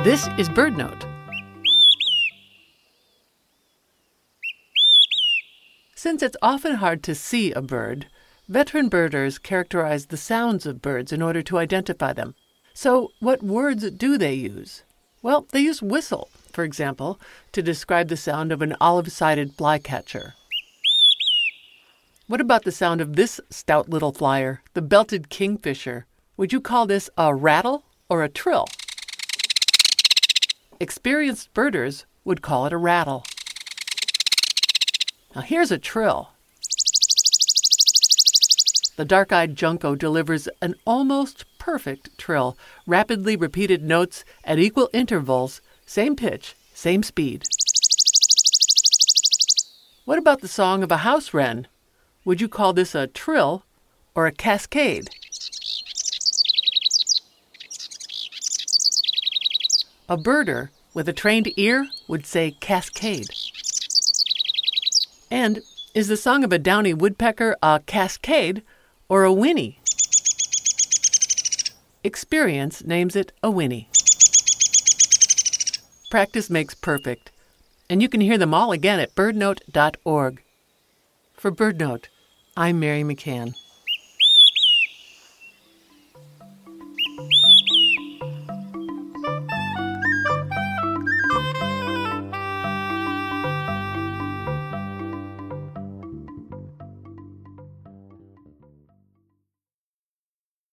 This is BirdNote. Since it's often hard to see a bird, veteran birders characterize the sounds of birds in order to identify them. So what words do they use? Well, they use whistle, for example, to describe the sound of an olive-sided flycatcher. What about the sound of this stout little flyer, the belted kingfisher? Would you call this a rattle or a trill? Experienced birders would call it a rattle. Now here's a trill. The dark-eyed junco delivers an almost perfect trill, rapidly repeated notes at equal intervals, same pitch, same speed. What about the song of a house wren? Would you call this a trill or a cascade? A birder with a trained ear would say cascade. And is the song of a downy woodpecker a cascade or a whinny? Experience names it a whinny. Practice makes perfect, and you can hear them all again at birdnote.org. For BirdNote, I'm Mary McCann.